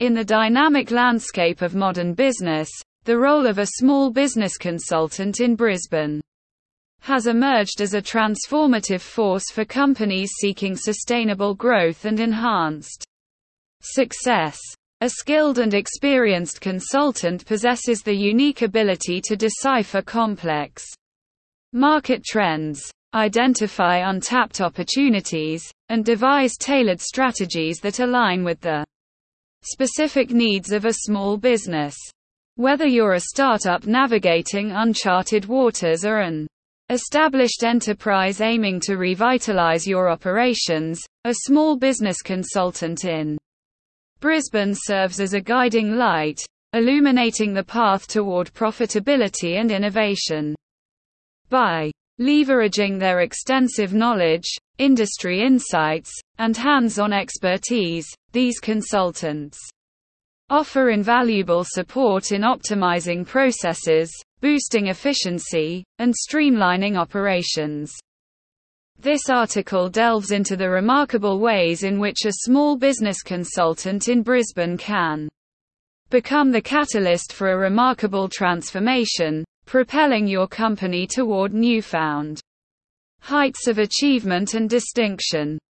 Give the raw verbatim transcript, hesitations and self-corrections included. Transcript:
In the dynamic landscape of modern business, the role of a small business consultant in Brisbane has emerged as a transformative force for companies seeking sustainable growth and enhanced success. A skilled and experienced consultant possesses the unique ability to decipher complex market trends, identify untapped opportunities, and devise tailored strategies that align with the specific needs of a small business. Whether you're a startup navigating uncharted waters or an established enterprise aiming to revitalize your operations, a small business consultant in Brisbane serves as a guiding light, illuminating the path toward profitability and innovation. By leveraging their extensive knowledge, industry insights, and hands-on expertise, these consultants offer invaluable support in optimizing processes, boosting efficiency, and streamlining operations. This article delves into the remarkable ways in which a small business consultant in Brisbane can become the catalyst for a remarkable transformation, propelling your company toward newfound heights of achievement and distinction.